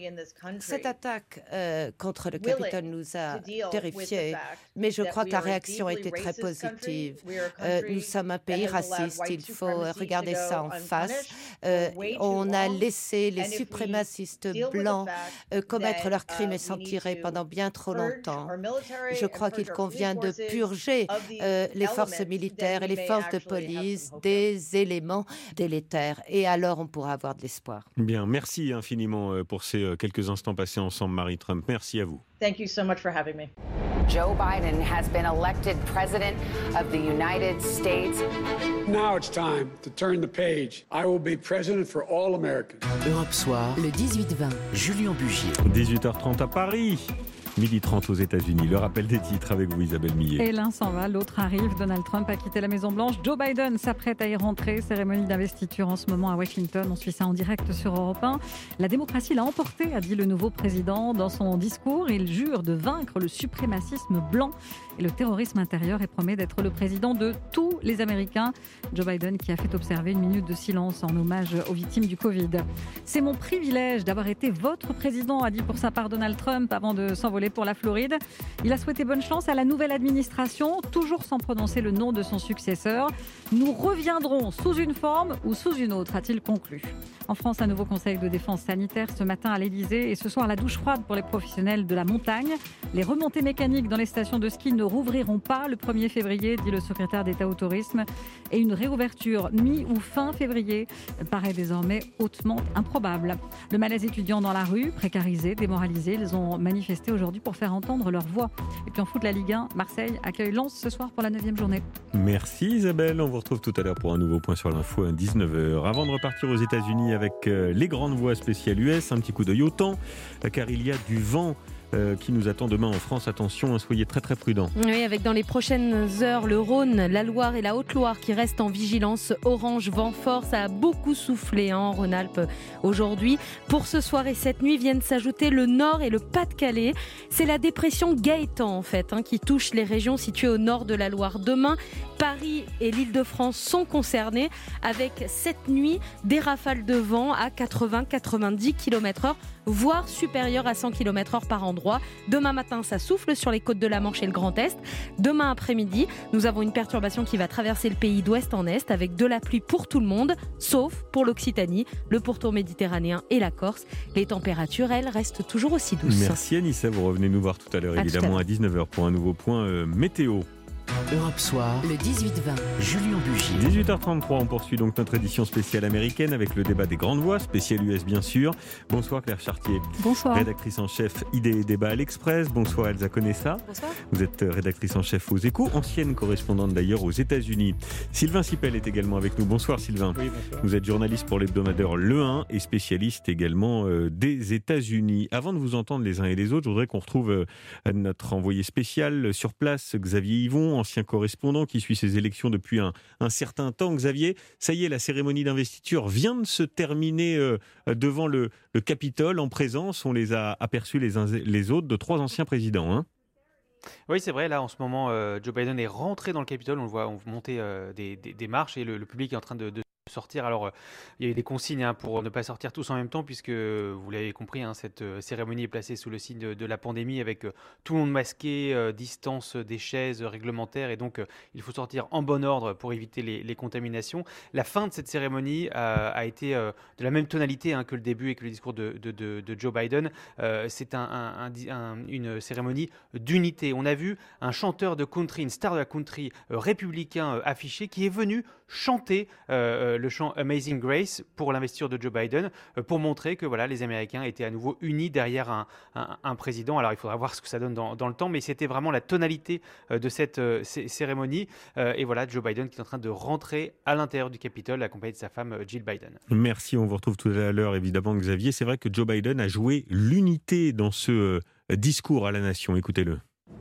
cette attaque euh, contre le Capitole nous a terrifiés, mais je crois que la réaction a été très positive. Euh, nous sommes un pays raciste, il faut regarder ça en face. Euh, on a laissé les suprémacistes blancs euh, commettre leurs crimes et s'en tirer pendant bien trop longtemps. Je crois qu'il convient de purger euh, les forces militaires et les forces de police des éléments délétères. Et alors on pourra avoir de l'espoir. Bien, merci infiniment pour ces quelques instants passés ensemble, Marie Trump. Merci à vous. Thank you so much for having me. Joe Biden has been elected president of the United States. Now it's time to turn the page. I will be president for all Americans. Europe Soir, le dix-huit vingt. Julien Bugier. dix-huit heures trente à Paris. midi trente aux États-Unis. Le rappel des titres avec vous, Isabelle Millet. Et l'un s'en va, l'autre arrive. Donald Trump a quitté la Maison-Blanche. Joe Biden s'apprête à y rentrer. Cérémonie d'investiture en ce moment à Washington. On suit ça en direct sur Europe un. La démocratie l'a emporté, a dit le nouveau président. Dans son discours, il jure de vaincre le suprémacisme blanc et le terrorisme intérieur et promet d'être le président de tous les Américains. Joe Biden qui a fait observer une minute de silence en hommage aux victimes du Covid. C'est mon privilège d'avoir été votre président, a dit pour sa part Donald Trump avant de s'envoler pour la Floride. Il a souhaité bonne chance à la nouvelle administration, toujours sans prononcer le nom de son successeur. Nous reviendrons sous une forme ou sous une autre, a-t-il conclu. En France, un nouveau conseil de défense sanitaire ce matin à l'Élysée et ce soir la douche froide pour les professionnels de la montagne. Les remontées mécaniques dans les stations de ski ne rouvriront pas le premier février, dit le secrétaire d'État au tourisme. Et une réouverture mi- ou fin février paraît désormais hautement improbable. Le malaise étudiant dans la rue, précarisés, démoralisés, ils ont manifesté aujourd'hui pour faire entendre leur voix. Et puis en foot, la Ligue un, Marseille accueille Lens ce soir pour la neuvième journée. Merci Isabelle, on vous retrouve tout à l'heure pour un nouveau point sur l'info à dix-neuf heures. Avant de repartir aux États-Unis avec les grandes voies spéciales U S, un petit coup d'œil au temps, car il y a du vent Euh, qui nous attend demain en France. Attention, hein, soyez très très prudents. Oui, avec dans les prochaines heures le Rhône, la Loire et la Haute-Loire qui restent en vigilance orange, vent fort. Ça a beaucoup soufflé hein, en Rhône-Alpes aujourd'hui. Pour ce soir et cette nuit viennent s'ajouter le Nord et le Pas-de-Calais. C'est la dépression Gaëtan en fait hein, qui touche les régions situées au nord de la Loire. Demain, Paris et l'Île-de-France sont concernés avec cette nuit des rafales de vent à quatre-vingts à quatre-vingt-dix kilomètres heure, voire supérieures à cent kilomètres heure par endroit. Demain matin, ça souffle sur les côtes de la Manche et le Grand Est. Demain après-midi, nous avons une perturbation qui va traverser le pays d'ouest en est avec de la pluie pour tout le monde, sauf pour l'Occitanie, le pourtour méditerranéen et la Corse. Les températures, elles, restent toujours aussi douces. Merci Anissa, vous revenez nous voir tout à l'heure, à évidemment tout à, l'heure. à dix-neuf heures pour un nouveau point euh, météo. Europe Soir, le dix-huit vingt. Julien Bugier. dix-huit heures trente-trois, on poursuit donc notre édition spéciale américaine avec le débat des grandes voix, spécial U S bien sûr. Bonsoir Claire Chartier. Bonsoir. Rédactrice en chef Idées et Débats à l'Express. Bonsoir Elsa Conessa. Bonsoir. Vous êtes rédactrice en chef aux Échos, ancienne correspondante d'ailleurs aux États-Unis. Sylvain Sipel est également avec nous. Bonsoir Sylvain. Oui, bonsoir. Vous êtes journaliste pour l'hebdomadaire Le un et spécialiste également euh, des États-Unis. Avant de vous entendre les uns et les autres, je voudrais qu'on retrouve euh, notre envoyé spécial sur place, Xavier Yvon, ancien correspondant qui suit ces élections depuis un, un certain temps. Xavier, ça y est, la cérémonie d'investiture vient de se terminer euh, devant le, le Capitole en présence. On les a aperçus les uns et les autres de trois anciens présidents. Hein. Oui, c'est vrai. Là, en ce moment, euh, Joe Biden est rentré dans le Capitole. On le voit, on monter euh, des, des, des marches et le, le public est en train de, de sortir. Alors, euh, il y a eu des consignes hein, pour ne pas sortir tous en même temps, puisque vous l'avez compris, hein, cette euh, cérémonie est placée sous le signe de, de la pandémie, avec euh, tout le monde masqué, euh, distance des chaises réglementaires, et donc euh, il faut sortir en bon ordre pour éviter les, les contaminations. La fin de cette cérémonie a, a été euh, de la même tonalité hein, que le début et que le discours de, de, de, de Joe Biden. Euh, c'est un, un, un, un, une cérémonie d'unité. On a vu un chanteur de country, une star de la country euh, républicain euh, affiché, qui est venu chanter euh, le chant Amazing Grace pour l'investiture de Joe Biden, euh, pour montrer que voilà, les Américains étaient à nouveau unis derrière un, un, un président. Alors il faudra voir ce que ça donne dans, dans le temps, mais c'était vraiment la tonalité euh, de cette euh, c- cérémonie. Euh, et voilà, Joe Biden qui est en train de rentrer à l'intérieur du Capitole, accompagné de sa femme euh, Jill Biden. Merci, on vous retrouve tout à l'heure évidemment Xavier. C'est vrai que Joe Biden a joué l'unité dans ce euh, discours à la nation. Écoutez-le.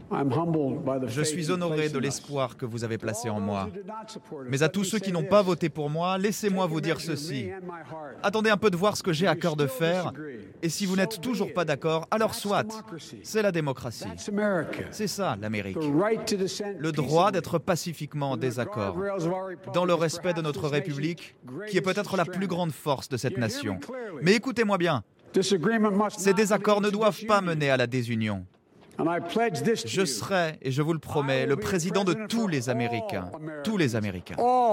Je suis honoré de l'espoir que vous avez placé en moi. Mais à tous ceux qui n'ont pas voté pour moi, laissez-moi vous dire ceci. Attendez un peu de voir ce que j'ai à cœur de faire. Et si vous n'êtes toujours pas d'accord, alors soit. C'est la démocratie. C'est ça, l'Amérique. Le droit d'être pacifiquement en désaccord, dans le respect de notre République, qui est peut-être la plus grande force de cette nation. Mais écoutez-moi bien, ces désaccords ne doivent pas mener à la désunion. Je serai, et je vous le promets, le président de tous les Américains. Tous les Américains.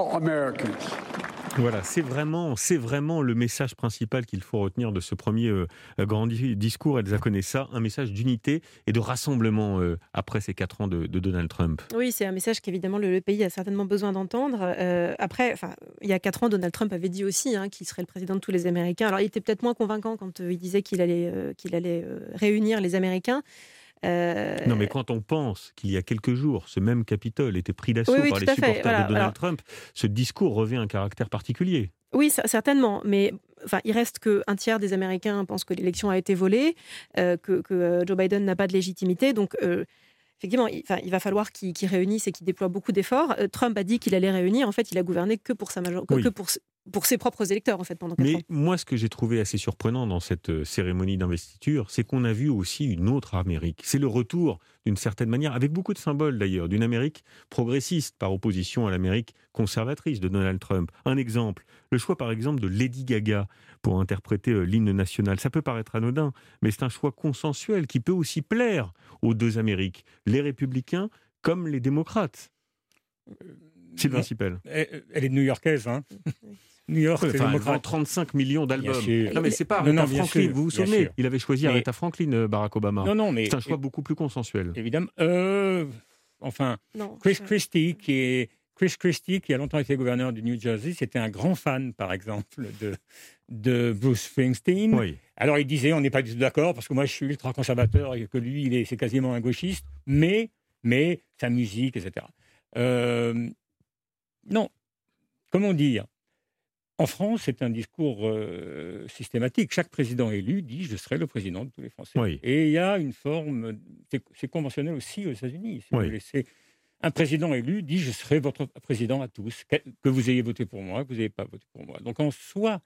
Voilà, c'est vraiment, c'est vraiment le message principal qu'il faut retenir de ce premier euh, grand di- discours. Elsa connaît ça, un message d'unité et de rassemblement euh, après ces quatre ans de, de Donald Trump. Oui, c'est un message qu'évidemment le, le pays a certainement besoin d'entendre. Euh, après, enfin, il y a quatre ans, Donald Trump avait dit aussi hein, qu'il serait le président de tous les Américains. Alors, il était peut-être moins convaincant quand euh, il disait qu'il allait, euh, qu'il allait euh, réunir les Américains. Euh... Non, mais quand on pense qu'il y a quelques jours, ce même Capitole était pris d'assaut oui, oui, par les fait. supporters voilà, de Donald alors... Trump, ce discours revêt un caractère particulier. Oui, certainement, mais enfin, il reste qu'un tiers des Américains pensent que l'élection a été volée, euh, que, que Joe Biden n'a pas de légitimité, donc euh, effectivement, il, enfin, il va falloir qu'il, qu'il réunisse et qu'il déploie beaucoup d'efforts. Euh, Trump a dit qu'il allait réunir, en fait, il a gouverné que pour sa major... que, oui. que pour pour ses propres électeurs, en fait, pendant quatre Mais ans. moi, ce que j'ai trouvé assez surprenant dans cette cérémonie d'investiture, c'est qu'on a vu aussi une autre Amérique. C'est le retour, d'une certaine manière, avec beaucoup de symboles d'ailleurs, d'une Amérique progressiste par opposition à l'Amérique conservatrice de Donald Trump. Un exemple, le choix par exemple de Lady Gaga pour interpréter l'hymne national. Ça peut paraître anodin, mais c'est un choix consensuel qui peut aussi plaire aux deux Amériques, les républicains comme les démocrates. Sylvain Sipel. Elle, elle est new-yorkaise, hein. New York, oui, c'est enfin, démocrate. trente-cinq millions d'albums. Non, mais c'est pas non, Aretha non, Franklin. sûr, vous vous souvenez, sûr. il avait choisi mais... Aretha Franklin, Barack Obama. Non, non, mais c'est un choix beaucoup plus consensuel. Évidemment. Euh, enfin, non, Chris Christie, qui est Chris Christie, qui a longtemps été gouverneur du New Jersey, c'était un grand fan, par exemple, de de Bruce Springsteen. Oui. Alors il disait, on n'est pas du tout d'accord parce que moi je suis ultra conservateur et que lui, il est, c'est quasiment un gauchiste, mais mais sa musique, et cetera. Euh, non, comment dire? En France, c'est un discours euh, systématique. Chaque président élu dit « je serai le président de tous les Français oui. ». Et il y a une forme, c'est, c'est conventionnel aussi aux États-Unis. Si oui. vous laissez, un président élu dit « je serai votre président à tous », que, que vous ayez voté pour moi, que vous n'ayez pas voté pour moi. Donc en soi,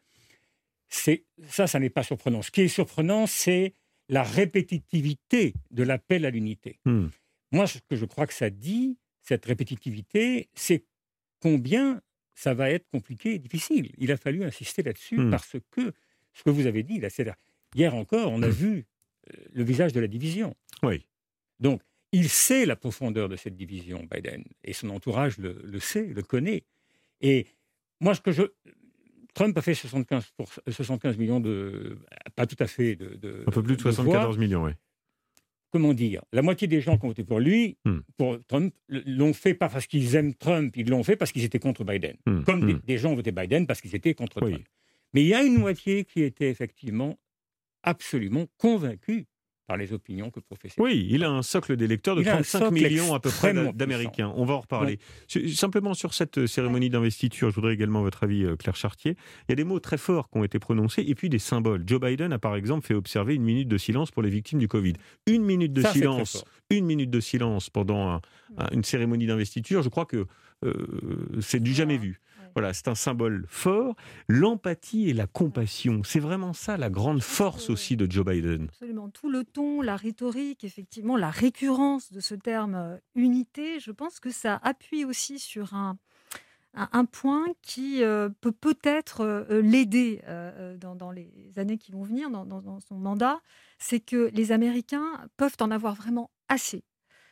c'est, ça, ça n'est pas surprenant. Ce qui est surprenant, c'est la répétitivité de l'appel à l'unité. Hmm. Moi, ce que je crois que ça dit, cette répétitivité, c'est combien ça va être compliqué et difficile. Il a fallu insister là-dessus mmh. parce que, ce que vous avez dit, là, c'est là, hier encore, on a mmh. vu euh, le visage de la division. Oui. Donc, il sait la profondeur de cette division, Biden, et son entourage le, le sait, le connaît. Et moi, ce que je... Trump a fait soixante-quinze, pour, soixante-quinze millions de... Pas tout à fait de... de Un peu plus de soixante-quatorze millions, oui. Comment dire, la moitié des gens qui ont voté pour lui, hmm. pour Trump, l'ont fait pas parce qu'ils aiment Trump, ils l'ont fait parce qu'ils étaient contre Biden. Hmm. Comme hmm. Des, des gens ont voté Biden parce qu'ils étaient contre oui. Trump. Mais il y a une moitié qui était effectivement absolument convaincue par les opinions que professait. Oui, il a un socle d'électeurs de trente-cinq millions à peu près d'Américains. On va en reparler. Ouais. Simplement sur cette cérémonie d'investiture, je voudrais également votre avis, Claire Chartier. Il y a des mots très forts qui ont été prononcés et puis des symboles. Joe Biden a par exemple fait observer une minute de silence pour les victimes du Covid. Une minute de Ça, silence, une minute de silence pendant un, un, une cérémonie d'investiture, je crois que euh, c'est du jamais vu. Voilà, c'est un symbole fort. L'empathie et la compassion, c'est vraiment ça la grande force aussi de Joe Biden. Absolument. Tout le ton, la rhétorique, effectivement, la récurrence de ce terme euh, unité, je pense que ça appuie aussi sur un, un, un point qui euh, peut peut-être euh, l'aider euh, dans, dans les années qui vont venir, dans, dans, dans son mandat. C'est que les Américains peuvent en avoir vraiment assez.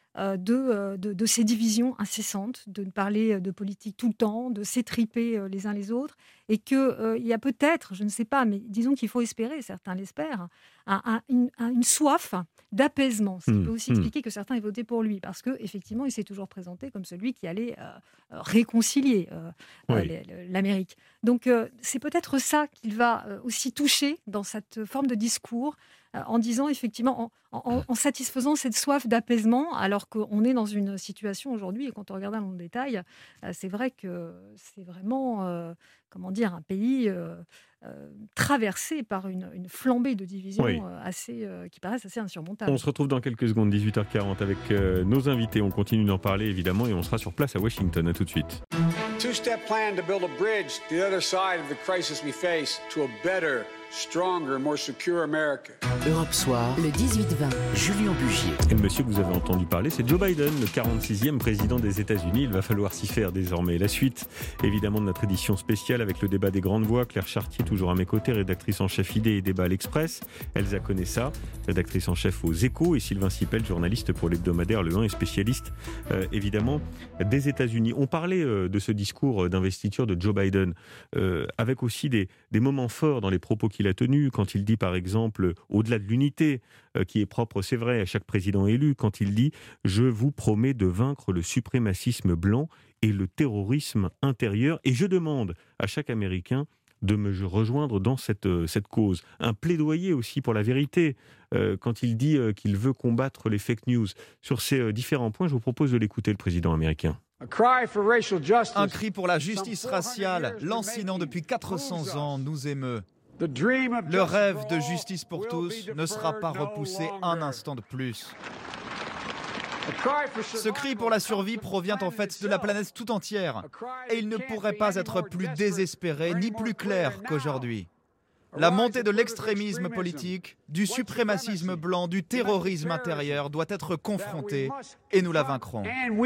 De, de, de ces divisions incessantes, de parler de politique tout le temps, de s'étriper les uns les autres, et qu'il euh, y a peut-être, je ne sais pas, mais disons qu'il faut espérer, certains l'espèrent, un, un, une, un, une soif d'apaisement, ce qui mmh, peut aussi mmh. expliquer que certains aient voté pour lui, parce qu'effectivement, il s'est toujours présenté comme celui qui allait euh, réconcilier euh, oui. euh, l'Amérique. Donc, euh, c'est peut-être ça qu'il va euh, aussi toucher dans cette forme de discours, euh, en disant effectivement, en, en, en satisfaisant cette soif d'apaisement, alors qu'on est dans une situation aujourd'hui, et quand on regarde dans le détail, euh, c'est vrai que c'est vraiment... Euh, comment dire, un pays euh, euh, traversé par une, une flambée de divisions Oui. euh, assez, euh, qui paraissent assez insurmontables. On se retrouve dans quelques secondes, dix-huit heures quarante, avec euh, nos invités. On continue d'en parler évidemment et on sera sur place à Washington. À tout de suite. Two-step plan to build a bridge to the other side of the crisis we face to a better, stronger, more secure America. Europe Soir, le dix-huit vingt. Julien Bugier. Et le monsieur que vous avez entendu parler, c'est Joe Biden, le quarante-sixième président des États-Unis. Il va falloir s'y faire désormais. La suite, évidemment, de notre édition spéciale avec le débat des grandes voix. Claire Chartier, toujours à mes côtés, rédactrice en chef Idée et Débat à l'Express. Elsa Conessa, rédactrice en chef aux Échos. Et Sylvain Sipel, journaliste pour l'hebdomadaire Le un et spécialiste, euh, évidemment, des États-Unis. On parlait euh, de ce discours d'investiture de Joe Biden, euh, avec aussi des, des moments forts dans les propos qu'il a tenus. Quand il dit, par exemple, au-delà de l'unité, euh, qui est propre, c'est vrai, à chaque président élu, quand il dit « Je vous promets de vaincre le suprémacisme blanc et le terrorisme intérieur, et je demande à chaque Américain de me rejoindre dans cette, euh, cette cause ». Un plaidoyer aussi pour la vérité, euh, quand il dit euh, qu'il veut combattre les fake news. Sur ces euh, différents points, je vous propose de l'écouter, le président américain. Un cri pour la justice raciale, lancinant depuis quatre cents ans, nous émeut. Le rêve de justice pour tous ne sera pas repoussé un instant de plus. Ce cri pour la survie provient en fait de la planète tout entière, et il ne pourrait pas être plus désespéré ni plus clair qu'aujourd'hui. La montée de l'extrémisme politique, du suprémacisme blanc, du terrorisme intérieur doit être confrontée, et nous la vaincrons.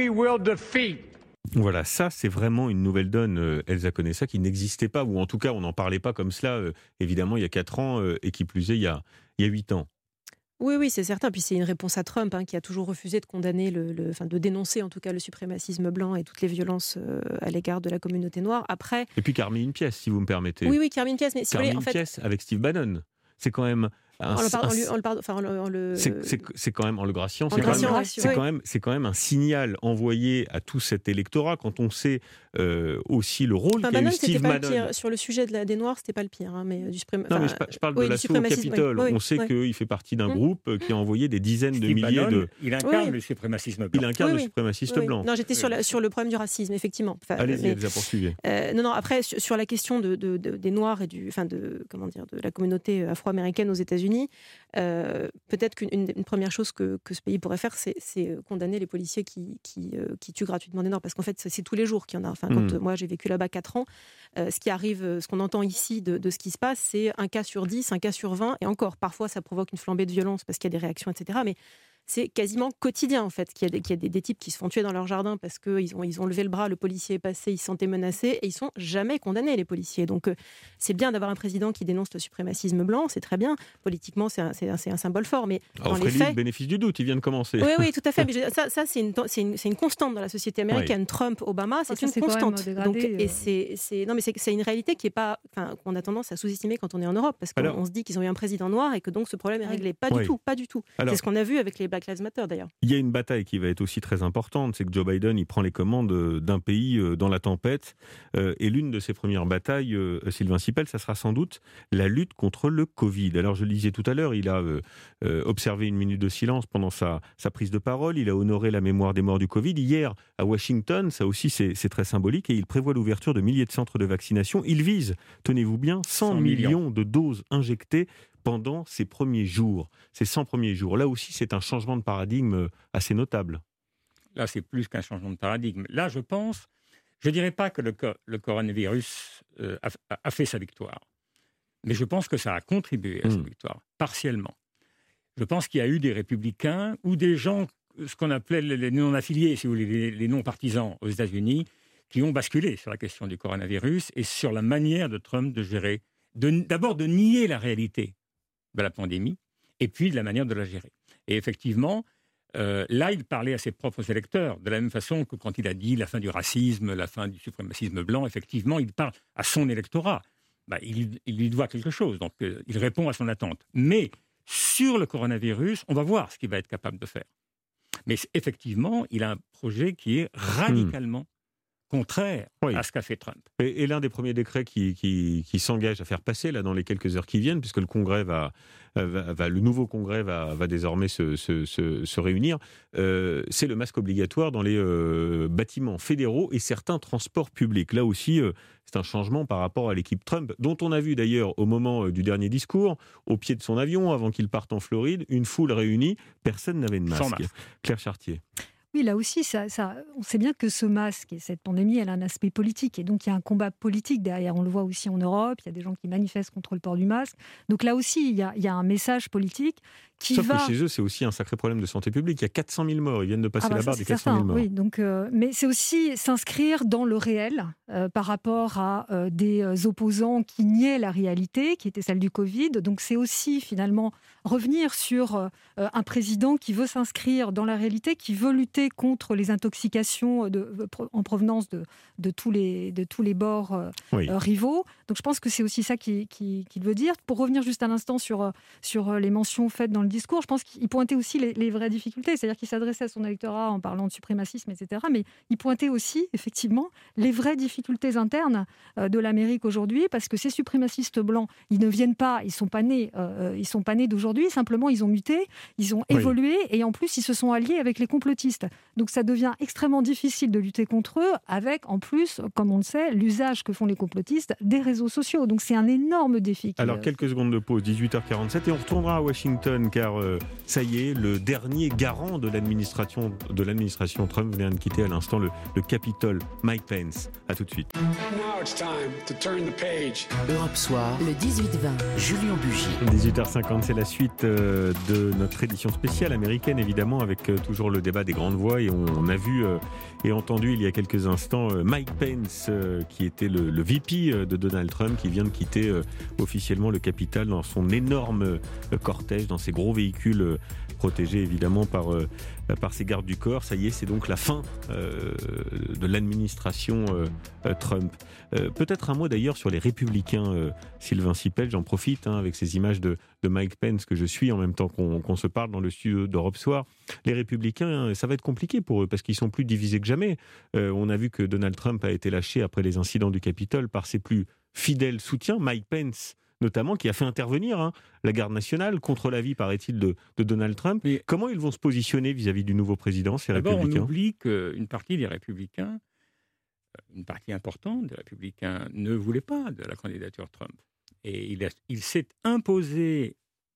Voilà, ça c'est vraiment une nouvelle donne, euh, Elsa Conessa, qui n'existait pas, ou en tout cas on n'en parlait pas comme cela, euh, évidemment, il y a quatre ans, euh, et qui plus est, il y a, il y a huit ans. Oui, oui, c'est certain. Puis c'est une réponse à Trump, hein, qui a toujours refusé de condamner, le, le, enfin de dénoncer en tout cas le suprémacisme blanc et toutes les violences euh, à l'égard de la communauté noire. Après, et puis qui a remis une pièce, si vous me permettez. Oui, oui, qui a remis une pièce. Mais si qui a vous voulez, remis en une fait, pièce avec Steve Bannon. C'est quand même... Un, en le, par, un, en lui, en le, enfin, en le... c'est, c'est, c'est quand même en le graciant, c'est, graciant, quand même, ouais, c'est, oui. quand même, c'est quand même un signal envoyé à tout cet électorat quand on sait euh, aussi le rôle enfin, qu'a Bannon, eu Steve pas Bannon. Le pire. Sur le sujet de la, des Noirs, c'était pas le pire, hein, mais du suprém... Non, mais je, je parle oui, de l'assaut au Capitole. Oui, oui, on sait oui. qu'il fait partie d'un mmh. groupe qui a envoyé des dizaines Steve de milliers Bannon, de. Il incarne oui. le suprémacisme blanc. Il incarne oui, le oui. suprémaciste oui, blanc. Non, j'étais sur, la, sur le problème du racisme, effectivement. Enfin, Allez-y, Elsa, poursuivez. Euh, non, non. Après, sur, sur la question de, de, de, des Noirs et du, enfin de, comment dire, de la communauté afro-américaine aux États-Unis, euh, peut-être qu'une une, une première chose que, que ce pays pourrait faire, c'est, c'est condamner les policiers qui, qui, euh, qui tuent gratuitement des Noirs, parce qu'en fait, c'est, c'est tous les jours qu'il y en a. Enfin, quand mmh. euh, moi j'ai vécu là-bas quatre ans, euh, ce qui arrive, ce qu'on entend ici de, de ce qui se passe, c'est un cas sur dix, un cas sur vingt, et encore, parfois, ça provoque une flambée de violence parce qu'il y a des réactions, et cetera. Mais c'est quasiment quotidien, en fait, qu'il y a des, qu'il y a des, des types qui se font tuer dans leur jardin parce qu'ils ont, ils ont levé le bras, le policier est passé, ils se sentaient menacés, et ils sont jamais condamnés, les policiers. Donc, euh, c'est bien d'avoir un président qui dénonce le suprémacisme blanc, c'est très bien. Politiquement, c'est un, c'est un, c'est un symbole fort, mais ah, dans les faits... le bénéfice du doute, il vient de commencer. Oui, oui, tout à fait. Mais je, ça, ça c'est, une, c'est, une, c'est une constante dans la société américaine. Oui. Trump, Obama, c'est ah, une c'est constante. Dégradé, Donc, euh... et c'est, c'est, non, mais c'est, c'est une réalité qui est pas, enfin, qu'on a tendance à sous-estimer quand on est en Europe, parce qu'on Alors... on se dit qu'ils ont eu un président noir et que donc ce problème est réglé. Pas oui. du tout, pas du tout. Alors... C'est ce qu'on a vu avec les Black Lives Matter, d'ailleurs. Il y a une bataille qui va être aussi très importante, c'est que Joe Biden, il prend les commandes d'un pays dans la tempête, et l'une de ses premières batailles, Sylvain Sipel, ça sera sans doute la lutte contre le Covid. Alors je le disais tout à l'heure, il a euh, observé une minute de silence pendant sa, sa prise de parole, il a honoré la mémoire des morts du Covid. Hier, à Washington, ça aussi c'est, c'est très symbolique, et il prévoit l'ouverture de milliers de centres de vaccination. Il vise, tenez-vous bien, cent millions de doses injectées pendant ces premiers jours, ces cent premiers jours. Là aussi, c'est un changement de paradigme assez notable. Là, c'est plus qu'un changement de paradigme. Là, je pense, je ne dirais pas que le, le coronavirus euh, a, a fait sa victoire, mais je pense que ça a contribué à mmh. sa victoire, partiellement. Je pense qu'il y a eu des républicains ou des gens, ce qu'on appelait les non-affiliés, si vous voulez, les, les non-partisans aux États-Unis, qui ont basculé sur la question du coronavirus et sur la manière de Trump de gérer, de, d'abord de nier la réalité de la pandémie, et puis de la manière de la gérer. Et effectivement, euh, là, il parlait à ses propres électeurs, de la même façon que quand il a dit la fin du racisme, la fin du suprémacisme blanc, effectivement, il parle à son électorat. Bah, il, il lui doit quelque chose, donc euh, il répond à son attente. Mais sur le coronavirus, on va voir ce qu'il va être capable de faire. Mais effectivement, il a un projet qui est radicalement mmh. contraire oui. à ce qu'a fait Trump. Et, et l'un des premiers décrets qui, qui, qui s'engage à faire passer là dans les quelques heures qui viennent, puisque le Congrès va, va, va le nouveau Congrès va, va désormais se, se, se, se réunir, euh, c'est le masque obligatoire dans les euh, bâtiments fédéraux et certains transports publics. Là aussi, euh, c'est un changement par rapport à l'équipe Trump, dont on a vu d'ailleurs au moment euh, du dernier discours, au pied de son avion, avant qu'il parte en Floride, une foule réunie, personne n'avait de masque. masque. Claire Chartier. Oui, là aussi, ça, ça, on sait bien que ce masque et cette pandémie, elle a un aspect politique. Et donc, il y a un combat politique derrière. On le voit aussi en Europe. Il y a des gens qui manifestent contre le port du masque. Donc là aussi, il y a, il y a un message politique qui Sauf va... que chez eux, c'est aussi un sacré problème de santé publique. Il y a quatre cent mille morts. Ils viennent de passer ah bah la ça, barre des c'est quatre cent mille morts. Oui, donc, euh, mais c'est aussi s'inscrire dans le réel euh, par rapport à euh, des opposants qui niaient la réalité, qui était celle du Covid. Donc c'est aussi finalement revenir sur euh, un président qui veut s'inscrire dans la réalité, qui veut lutter contre les intoxications de, en provenance de, de, tous les, de tous les bords euh, oui. euh, rivaux. Donc je pense que c'est aussi ça qu'il qui, qui veut dire. Pour revenir juste un instant sur, sur les mentions faites dans le discours, je pense qu'il pointait aussi les, les vraies difficultés. C'est-à-dire qu'il s'adressait à son électorat en parlant de suprémacisme, et cetera. Mais il pointait aussi, effectivement, les vraies difficultés internes euh, de l'Amérique aujourd'hui, parce que ces suprémacistes blancs, ils ne viennent pas, ils ne sont pas nés, euh, ils sont pas nés d'aujourd'hui, simplement ils ont muté, ils ont oui. évolué, et en plus ils se sont alliés avec les complotistes. Donc ça devient extrêmement difficile de lutter contre eux, avec en plus, comme on le sait, l'usage que font les complotistes des réseaux sociaux. Donc c'est un énorme défi. Alors quelques secondes de pause, dix-huit heures quarante-sept, et on retournera à Washington, car euh, ça y est, le dernier garant de l'administration, de l'administration Trump vient de quitter à l'instant le, le Capitole, Mike Pence. À tout de suite. Europe Soir, le dix-huit vingt, Julien Bugier. dix-huit heures cinquante, c'est la suite euh, de notre édition spéciale américaine, évidemment, avec euh, toujours le débat des grandes voix. Et on, on a vu euh, et entendu il y a quelques instants euh, Mike Pence, euh, qui était le, le V P de Donald Trump, qui vient de quitter euh, officiellement le Capitole dans son énorme euh, cortège, dans ses gros véhicules euh, protégés évidemment par, euh, par ses gardes du corps. Ça y est, c'est donc la fin euh, de l'administration euh, euh, Trump. Euh, peut-être un mot d'ailleurs sur les républicains, euh, Sylvain Sipel, j'en profite hein, avec ces images de, de Mike Pence que je suis en même temps qu'on, qu'on se parle dans le studio d'Europe Soir. Les républicains, hein, ça va être compliqué pour eux parce qu'ils sont plus divisés que jamais. Euh, on a vu que Donald Trump a été lâché après les incidents du Capitole par ses plus fidèles soutiens, Mike Pence notamment, qui a fait intervenir hein, la garde nationale contre l'avis, paraît-il, de, de Donald Trump. Mais comment ils vont se positionner vis-à-vis du nouveau président, ces d'abord, républicains ? On oublie qu'une partie des républicains, une partie importante des républicains, ne voulait pas de la candidature Trump. Et il, a, il s'est imposé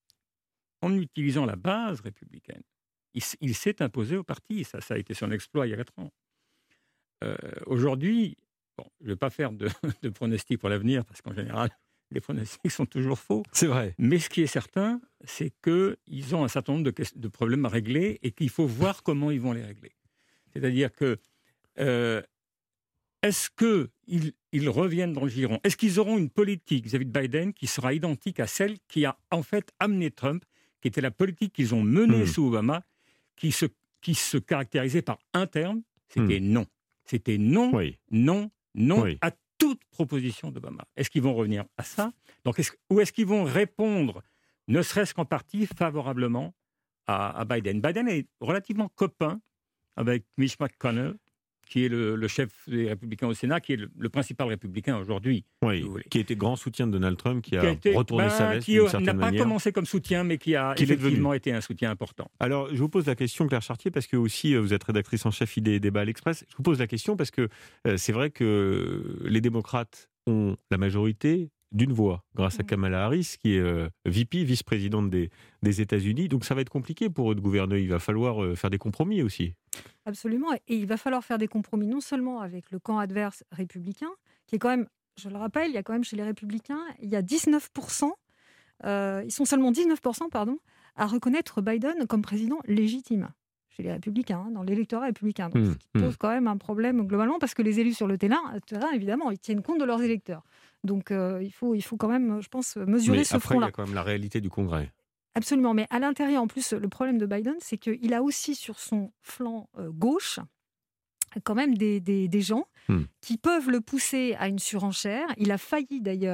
en utilisant la base républicaine. Il, il s'est imposé au parti. Ça, ça a été son exploit il y a quatre ans. Euh, aujourd'hui, bon, je ne vais pas faire de, de pronostics pour l'avenir, parce qu'en général, les pronostics sont toujours faux. C'est vrai. Mais ce qui est certain, c'est qu'ils ont un certain nombre de, de problèmes à régler et qu'il faut voir comment ils vont les régler. C'est-à-dire que, euh, est-ce qu'ils ils reviennent dans le giron ? Est-ce qu'ils auront une politique vis-à-vis de Biden qui sera identique à celle qui a en fait amené Trump, qui était la politique qu'ils ont menée mmh. sous Obama, qui se, qui se caractérisait par un terme, c'était mmh. non. C'était non, oui. non, non oui. à toute proposition d'Obama. Est-ce qu'ils vont revenir à ça ? Donc, est-ce, ou est-ce qu'ils vont répondre, ne serait-ce qu'en partie, favorablement à, à Biden ? Biden est relativement copain avec Mitch McConnell, qui est le, le chef des républicains au Sénat, qui est le, le principal républicain aujourd'hui. Oui, qui était grand soutien de Donald Trump, qui, qui a, a été, bah, retourné sa veste qui d'une certaine n'a pas manière. commencé comme soutien, mais qui a qui effectivement été un soutien important. Alors, je vous pose la question, Claire Chartier, parce que aussi vous êtes rédactrice en chef Idées et Débats à l'Express. Je vous pose la question parce que euh, c'est vrai que les démocrates ont la majorité d'une voix, grâce à Kamala Harris, qui est euh, V P, vice-présidente des, des États-Unis. Donc ça va être compliqué pour eux de gouverner. Il va falloir euh, faire des compromis aussi. Absolument. Et il va falloir faire des compromis non seulement avec le camp adverse républicain, qui est quand même, je le rappelle, il y a quand même chez les républicains, il y a dix-neuf pour cent, euh, ils sont seulement dix-neuf pour cent pardon, à reconnaître Biden comme président légitime chez les républicains, hein, dans l'électorat républicain. Donc, mmh, ce qui pose mmh. quand même un problème globalement, parce que les élus sur le terrain, terrain évidemment, ils tiennent compte de leurs électeurs. Donc euh, il, faut, il faut quand même, je pense, mesurer Mais ce après, front-là. Il y a quand même la réalité du Congrès. Absolument, mais à l'intérieur, en plus, le problème de Biden, c'est qu'il a aussi sur son flanc euh, gauche quand même des, des, des gens mmh. qui peuvent le pousser à une surenchère. Il a failli d'ailleurs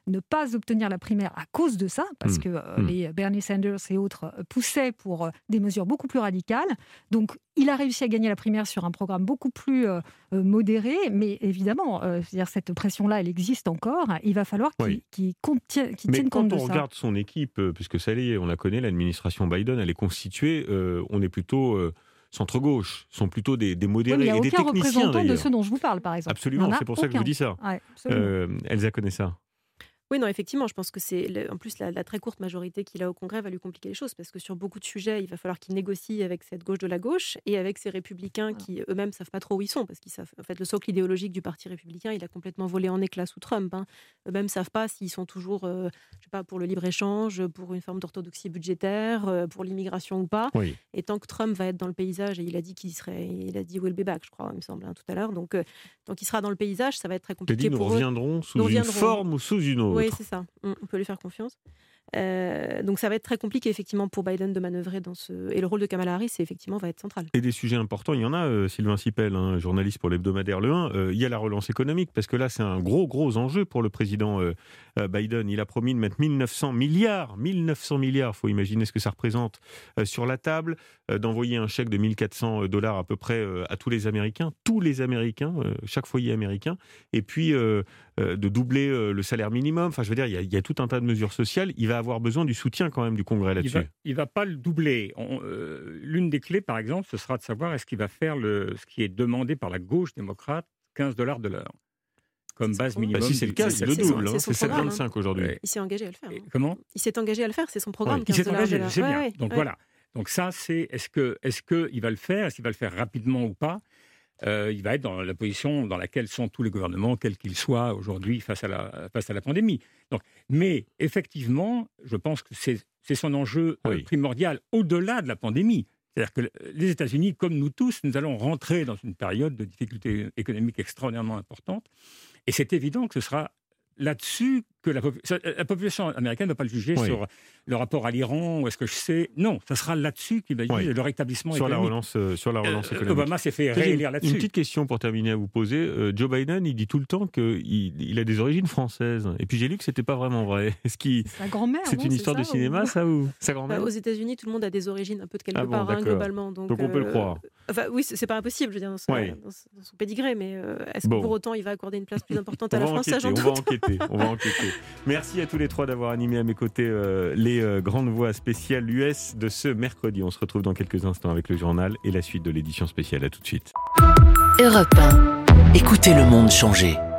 ne pas obtenir la primaire à cause de ça, parce mmh. que euh, mmh. les Bernie Sanders et autres poussaient pour euh, des mesures beaucoup plus radicales. Donc, il a réussi à gagner la primaire sur un programme beaucoup plus euh, modéré, mais évidemment, euh, c'est-à-dire cette pression-là, elle existe encore. Il va falloir qu'il, oui. qu'il, contienne, qu'il mais tienne compte de ça. quand on regarde son équipe, euh, puisque ça y est, on la connaît, l'administration Biden, elle est constituée, euh, on est plutôt... Euh, centre-gauche, sont plutôt des, des modérés oui, et des techniciens. Il n'y a aucun représentant d'ailleurs. de ceux dont je vous parle, par exemple. Absolument, c'est pour aucun. ça que je vous dis ça. Ouais, euh, Elsa connaît ça. Oui, non, effectivement, je pense que c'est en plus la, la très courte majorité qu'il a au Congrès va lui compliquer les choses parce que sur beaucoup de sujets, il va falloir qu'il négocie avec cette gauche de la gauche et avec ces républicains voilà. qui eux-mêmes savent pas trop où ils sont parce qu'ils savent en fait le socle idéologique du parti républicain, il a complètement volé en éclats sous Trump. Hein. Eux-mêmes savent pas s'ils sont toujours, euh, je sais pas, pour le libre-échange, pour une forme d'orthodoxie budgétaire, euh, pour l'immigration ou pas. Oui. Et tant que Trump va être dans le paysage, et il a dit qu'il serait, il a dit will be back, je crois, il me semble, hein, tout à l'heure. Donc, euh, tant qu'il sera dans le paysage, ça va être très compliqué. Dit, pour nous eux. reviendrons sous nous une reviendrons. forme ou sous une autre. Oui, c'est ça. On peut lui faire confiance. Euh, donc ça va être très compliqué effectivement pour Biden de manœuvrer dans ce... Et le rôle de Kamala Harris, effectivement, va être central. Et des sujets importants, il y en a, euh, Sylvain Sipel, hein, journaliste pour l'hebdomadaire Le un, euh, il y a la relance économique, parce que là, c'est un gros, gros enjeu pour le président euh, euh, Biden. Il a promis de mettre mille neuf cents milliards, mille neuf cents milliards, il faut imaginer ce que ça représente, euh, sur la table, euh, d'envoyer un chèque de mille quatre cents dollars à peu près euh, à tous les Américains, tous les Américains, euh, chaque foyer américain, et puis euh, euh, de doubler euh, le salaire minimum. Enfin, je veux dire, il y, a, il y a tout un tas de mesures sociales. Il va avoir besoin du soutien quand même du Congrès là-dessus. Il ne va, va pas le doubler. On, euh, l'une des clés, par exemple, ce sera de savoir est-ce qu'il va faire le, ce qui est demandé par la gauche démocrate, quinze dollars de l'heure, comme base minimum. Bah, si c'est le cas, c'est le double. Hein, c'est sept virgule vingt-cinq hein. aujourd'hui. Il s'est engagé à le faire. Hein. Comment ? Il s'est engagé à le faire, c'est son programme. Ouais, il s'est engagé, de c'est bien. Ouais, Donc ouais. voilà. Donc ça, c'est est-ce que est-ce que il va le faire ? Est-ce qu'il va le faire rapidement ou pas ? Euh, il va être dans la position dans laquelle sont tous les gouvernements, quels qu'ils soient aujourd'hui face à la face à la pandémie. Donc, mais effectivement, je pense que c'est c'est son enjeu oui. euh, primordial au-delà de la pandémie. C'est-à-dire que les États-Unis, comme nous tous, nous allons rentrer dans une période de difficultés économiques extraordinairement importante, et c'est évident que ce sera là-dessus que la, population, la population américaine ne va pas le juger oui. sur le rapport à l'Iran, ou est-ce que je sais... Non, ça sera là-dessus qu'il va juger oui. le rétablissement sur économique. La relance, euh, sur la relance euh, économique. Obama s'est fait réélire là-dessus. Une petite question pour terminer à vous poser. Euh, Joe Biden, il dit tout le temps qu'il il a des origines françaises. Et puis j'ai lu que ce n'était pas vraiment vrai. Est-ce qu'il... Sa grand-mère, C'est non, une c'est histoire ça, de cinéma, ou... ça ou Sa grand-mère bah, aux États-Unis, tout le monde a des origines un peu de quelque ah bon, part, hein, globalement. Donc, donc on peut euh, le croire. Enfin, oui, c'est pas impossible, je veux dire, dans son, oui. dans dans son pédigré, mais euh, est-ce bon. que pour autant il va accorder une place plus importante à la France ? enquêter, Ça, j'en on doute. va enquêter, on va enquêter. Merci à tous les trois d'avoir animé à mes côtés euh, les euh, grandes voix spéciales U S de ce mercredi. On se retrouve dans quelques instants avec le journal et la suite de l'édition spéciale. À tout de suite. Europe un. Écoutez le monde changer.